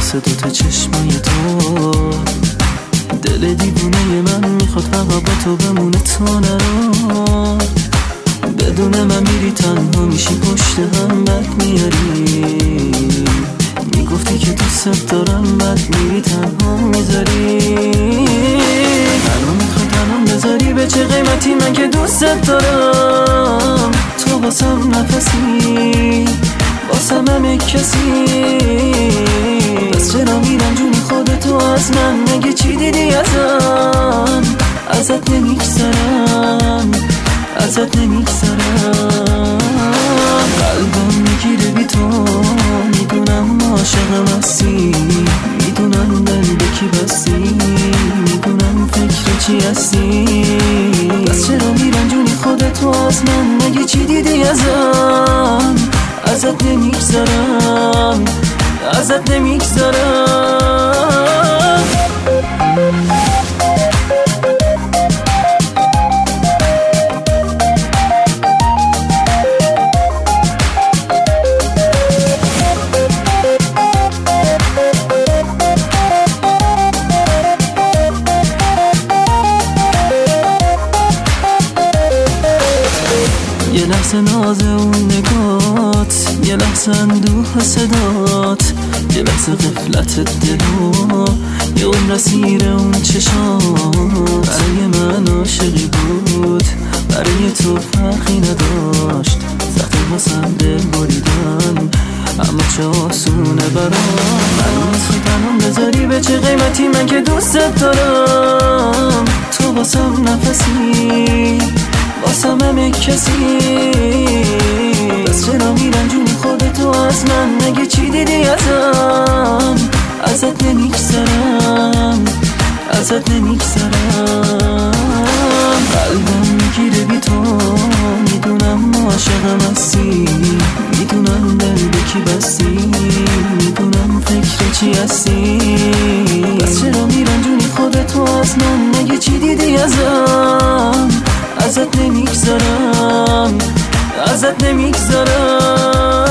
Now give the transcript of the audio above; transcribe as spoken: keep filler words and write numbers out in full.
واسه دوتا چشمای تو. دل دیوونه من میخواد فقط با تو بمونه تا نرا. بدون من میری تنها میشی پشت هم بد میاری. میگفتی که دوست دارم بد میری تنها میذاری. منو میخواد تنها بذاری به چه قیمتی من که دوست دارم. تو واسم نفسی واسم همه کسی. بس چرا میرنجونی خودتو از من؟ مگه چی دیدی ازم؟ ازت نمیگذرم ازت نمیگذرم. قلبم میگیره بی تو. میدونم عاشقم هستی. میدونم دل به کی بستی. میدونم فکر چی هستی. بس چرا میرنجونی خودتو از من؟ مگه چی دیدی ازم؟ ازت نمیگذرم ازت نمیگذرم. یه لحظه ناز اون نگات، یه لحظه اندوه صدات، یه لحظه غفلت دلو، یه اون رسیر اون چشات. برای من عاشقی بود، برای تو فرقی نداشت. سخت واسم دل بریدن اما چه آسونه برام. منو میخوای تنها بذاری به چه قیمتی من که دوست دارم. تو واسم نفسی واسم همه کسی. بس چرا میرنجونی خودتو از من؟ مگه چی دیدی ازم؟ ازت نمیگذرم ازت نمیگذرم. قلبم میگیره بی تو. میدونم عاشقم هستی. میدونم دل به کی بستی. میدونم فکر چی هستی. بس چرا میرنجونی خودتو از من؟ مگه چی دیدی ازم؟ ازت نمیگذرم ازت نمیگذرم.